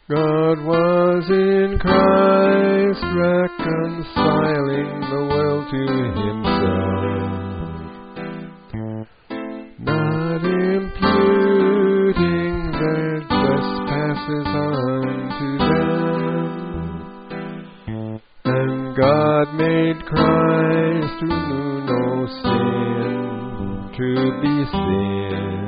God was in Christ reconciling the world to himself, not imputing their trespasses unto them. And God made Christ, who knew no sin, to be sin,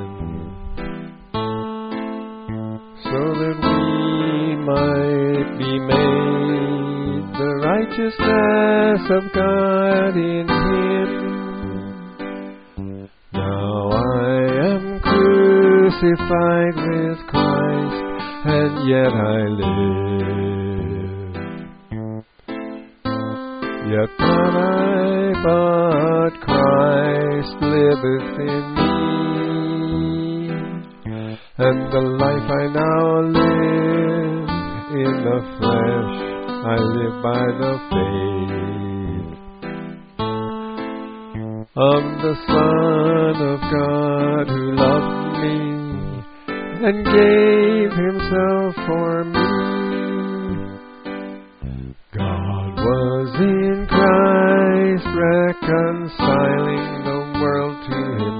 so that we might be made the righteousness of God in him. Now I am crucified with Christ, and yet I live. Yet not I, but Christ liveth in me. And the life I now live in the flesh, I live by the faith of the Son of God, who loved me and gave himself for me. God was in Christ reconciling the world to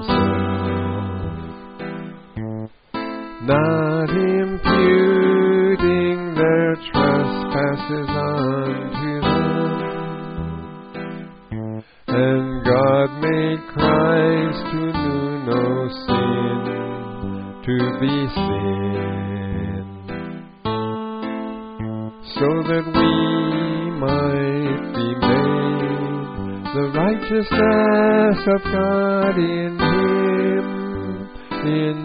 himself, not imputing their trespasses unto them. And God made Christ, who knew no sin, to be sin, so that we might be made the righteousness of God in him. In